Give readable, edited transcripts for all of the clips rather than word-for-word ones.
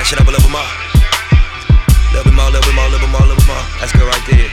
that shit up a little bit more. Little bit more, little bit more, little bit more, little bit more. That's good right there.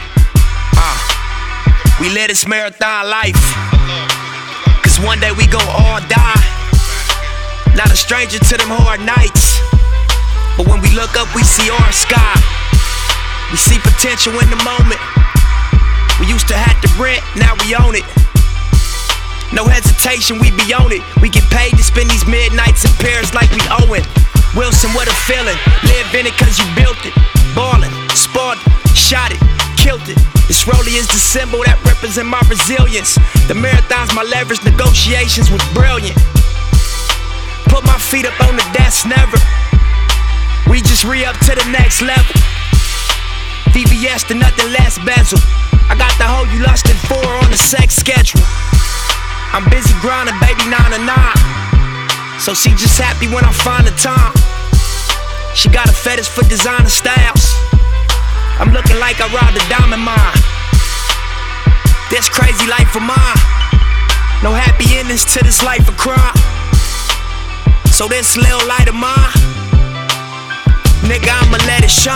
We live this marathon life, cause one day we gon' all die. Not a stranger to them hard nights, but when we look up we see orange sky. We see potential in the moment. We used to have to rent, now we own it. No hesitation, we be on it. We get paid to spend these midnights in Paris like we owe it. Wilson, what a feeling. Live in it cause you built it. Ballin', spoiled it, shot it, killed it. This rollie is the symbol that represent my resilience. The marathon's my leverage, negotiations was brilliant. Put my feet up on the desk, never. We just re-up to the next level. VVS to nothing less bezel. I got the hoe you lustin' for on the sex schedule. I'm busy grinding, baby, 9 to 9. So she just happy when I find the time. She got a fetish for designer styles. I'm looking like I robbed a diamond mine. This crazy life of mine. No happy endings to this life of crime. So this little light of mine, nigga, I'ma let it shine.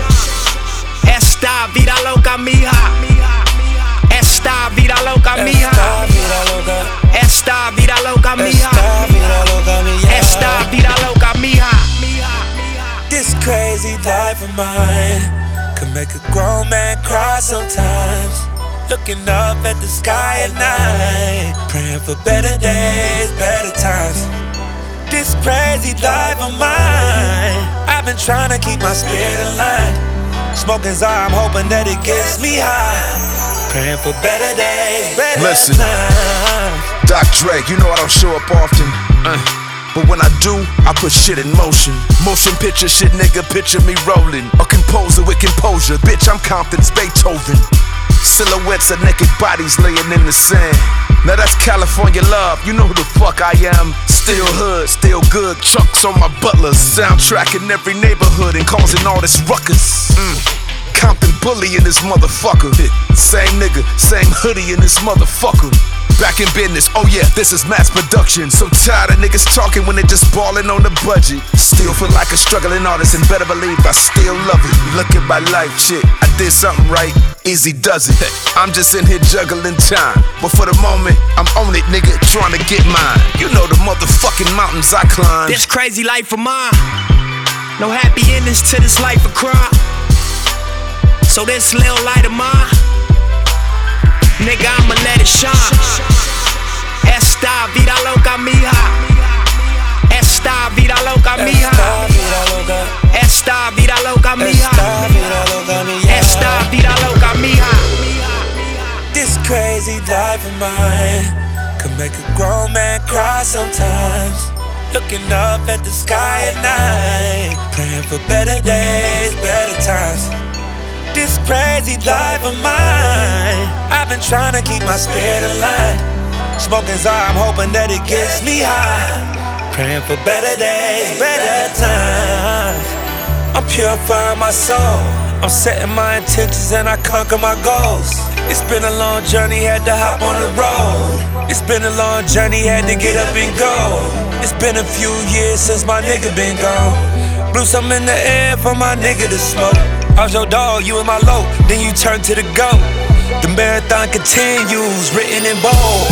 Esta vida loca mija. Esta vida loca mija. Esta vida loca mija. Esta vida loca mija. This crazy life of mine can make a grown man cry sometimes. Looking up at the sky at night, praying for better days, better times. This crazy life of mine, I've been trying to keep my spirit aligned. Smoking Zara, I'm hoping that it gets me high. Praying for better days, better times. Doc Dre, you know I don't show up often, but when I do, I put shit in motion. Motion picture shit, nigga, picture me rolling. A composer with composure, bitch, I'm Compton's Beethoven. Silhouettes of naked bodies laying in the sand. Now that's California love, you know who the fuck I am. Still hood, still good, trucks on my butlers. Soundtrack in every neighborhood and causing all this ruckus. Compton bully in this motherfucker. Same nigga, same hoodie in this motherfucker. Back in business, oh yeah, this is mass production. So tired of niggas talking when they just ballin' on the budget. Still feel like a struggling artist and better believe I still love it. Look at my life, shit, I did something right, easy does it. I'm just in here juggling time, but for the moment, I'm on it, nigga, trying to get mine. You know the motherfucking mountains I climb. This crazy life of mine, no happy endings to this life of crime. So this little light of mine, nigga, I'ma let it shine. Esta vida loca mija. Esta vida loca mija. Esta vida loca mija. Esta vida loca mija. This crazy life of mine can make a grown man cry sometimes. Looking up at the sky at night, praying for better days, better times. This crazy life of mine, I've been trying to keep my spirit aligned. Smoking Zara, I'm hoping that it gets me high. Praying for better days, better times. I'm purifying my soul, I'm setting my intentions and I conquer my goals. It's been a long journey, had to hop on the road. It's been a long journey, had to get up and go. It's been a few years since my nigga been gone. Blew some in the air for my nigga to smoke. I was your dog, you in my low, then you turn to the GOAT. The marathon continues, written in bold.